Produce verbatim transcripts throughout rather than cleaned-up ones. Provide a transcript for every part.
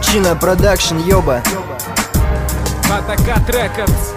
Рыбчина продакшн, ёба. Батакат Рекордс.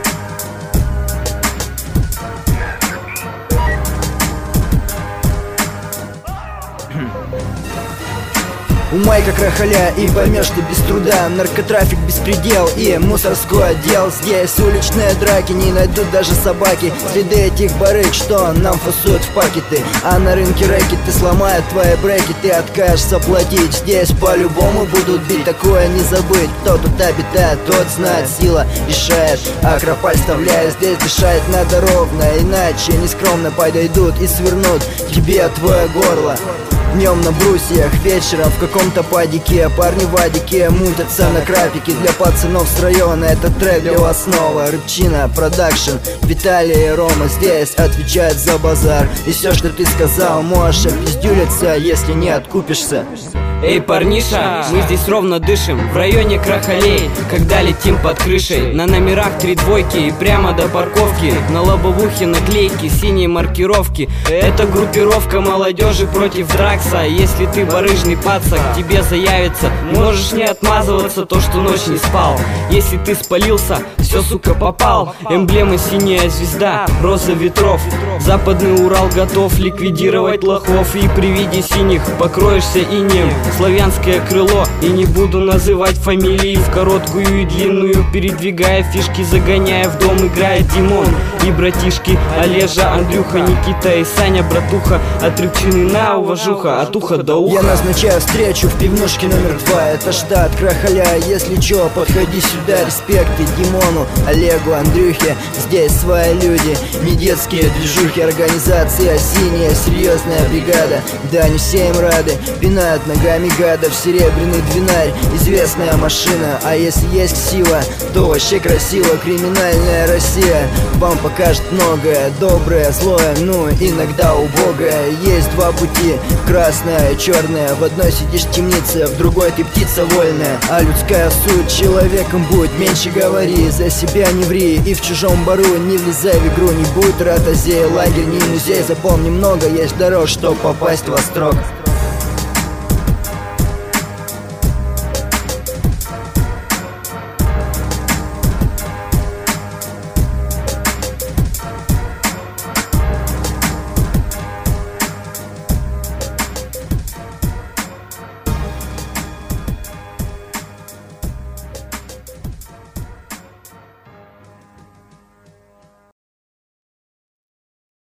Умай как рахаля и поймешь ты без труда. Наркотрафик, беспредел и мусорской отдел. Здесь уличные драки не найдут даже собаки. Следы этих барыг, что нам фасуют в пакеты. А на рынке рэкеты сломают твои брейки. Ты откажешься платить. Здесь по-любому будут бить, такое не забыть. Кто тут обитает, тот знает, сила решает. Акрополь вставляет, здесь дышать надо ровно. Иначе нескромно подойдут и свернут тебе твое горло. Днем на брусьях, вечером в каком-то падике. Парни в адике мутятся на крапике. Для пацанов с района этот трек для вас снова. Рыбчина продакшн, Виталий и Рома здесь отвечают за базар. И все, что ты сказал, можешь опиздюлиться, если не откупишься. Эй, парниша, мы здесь ровно дышим, в районе Крахалей. Когда летим под крышей, на номерах три двойки и прямо до парковки. На лобовухе наклейки, синие маркировки. Это группировка молодежи против дракса. Если ты барыжный пацак, тебе заявится. Можешь не отмазываться, то что ночь не спал. Если ты спалился, все, сука, попал. Эмблема синяя звезда, роза ветров. Западный Урал готов ликвидировать лохов. И при виде синих покроешься инеем. Славянское крыло, и не буду называть фамилии. В короткую и длинную передвигая фишки, загоняя в дом, играет Димон. И братишки Олежа, Андрюха, Никита и Саня, братуха. От Рыбчины на уважуха, от уха до уха. Я назначаю встречу в пивнушке номер два. Это штат Крахаля, если чё, подходи сюда. Респекты Димону, Олегу, Андрюхе. Здесь свои люди, не детские движухи. Организация синяя, серьезная бригада. Да, не все им рады, пинают ногами гадов. Серебряный двинарь, известная машина. А если есть сила, то вообще красиво. Криминальная Россия вам покажет многое, доброе, злое, ну иногда убогое. Есть два пути, красное и черное. В одной сидишь в темнице, в другой ты птица вольная. А людская суть человеком будь, меньше говори, за себя не ври. И в чужом бару не влезай в игру, не будь ратозей. Лагерь не музей, запомни, много есть дорог, чтоб попасть в острог.